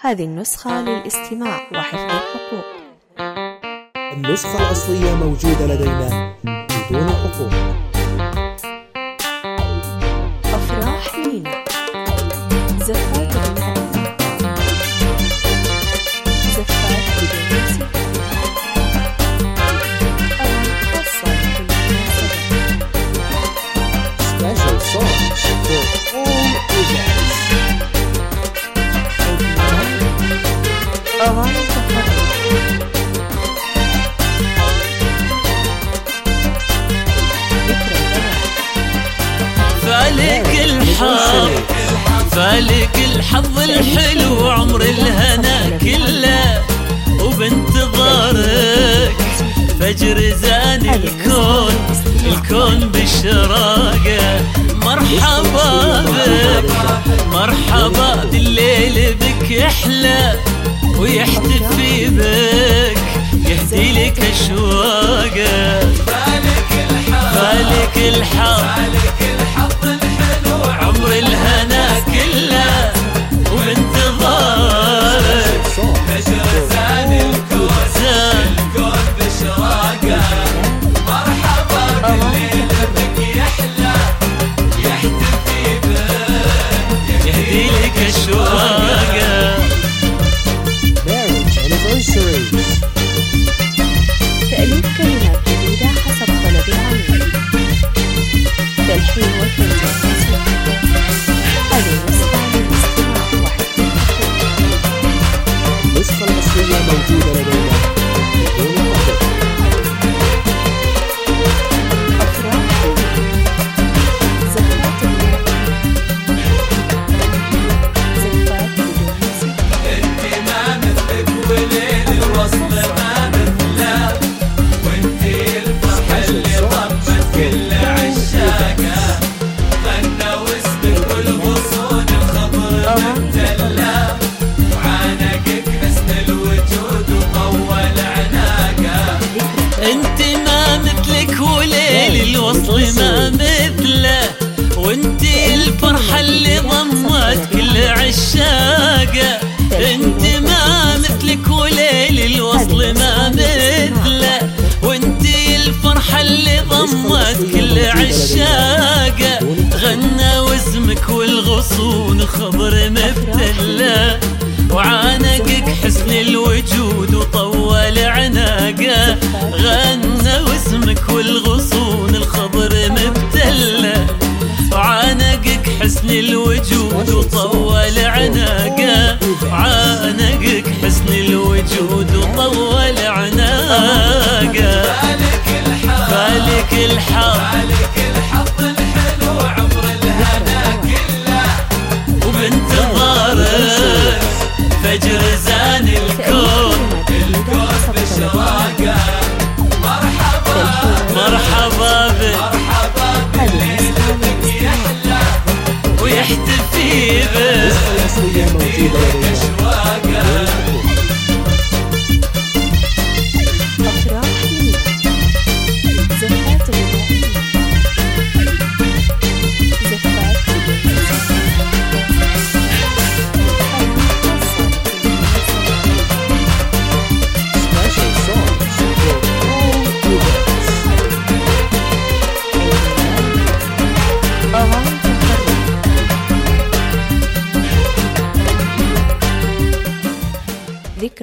هذه النسخة للاستماع وحفظ الحقوق. النسخة الأصلية موجودة لدينا بدون حقوق. أفراح لينا، زفات غنائية، زفات بدون موسيقى، أغاني خاصة لكل مناسبة. Special songs for all events. أغاني تفاعلية، فالك الحظ الحلو عمر الهنا كله وبانتظارك فجر زان الكون بالشراقة. مرحبا بك مرحبا بالليل بك يحلى ويحتفي بك يهدي لك أشواقه. فالك الحظ عمر الهنا كله وبانتظارك فجر زان الكون بشراقه. مرحبا بالليل بك يحلى يحتفي بك يهدي لك أشواقه. Marriage anniversaries. تأليف كلمات جديدة حسب طلب العميل، تلحين وتنجيم موسيقى. هذه النسخة للاستماع وحفظ الحقوق. النسخة الأصلية موجودة لدينا بدون حقوق. أفراح زفات غنائية، زفات بدون موسيقى. انت ما مثلك وليل الوصل ما مثله وانت الفرحة اللي ضمت كل عشاقه. غنى واسمك والغصون الخضر مبتلة وعانقك حسن الوجود وطول عناقه. انت ما مثلك وليل الوصل ما مثله وانت الفرحة اللي ضمت كل عشاقه. انت ما مثلك وليل الوصل ما مثله وانت الفرحة اللي ضمت كل عشاقه. غنى واسمك والغصون خضر مبتلة وعانقك حسن الوجود وطول عناقه. غنى واسمك والغصون الخضر مبتلة وعانقك حسن الوجود وطول عناقه. عانقك حسن الوجود وطول عناقه. فالك الحظ الحلو عمر الهنا كله وبانتظارك فجر زان الكون بشراقه. مرحبا بك بالليل بك يحلى ويحتفي بك النسخة الأصلية موجودة لدينا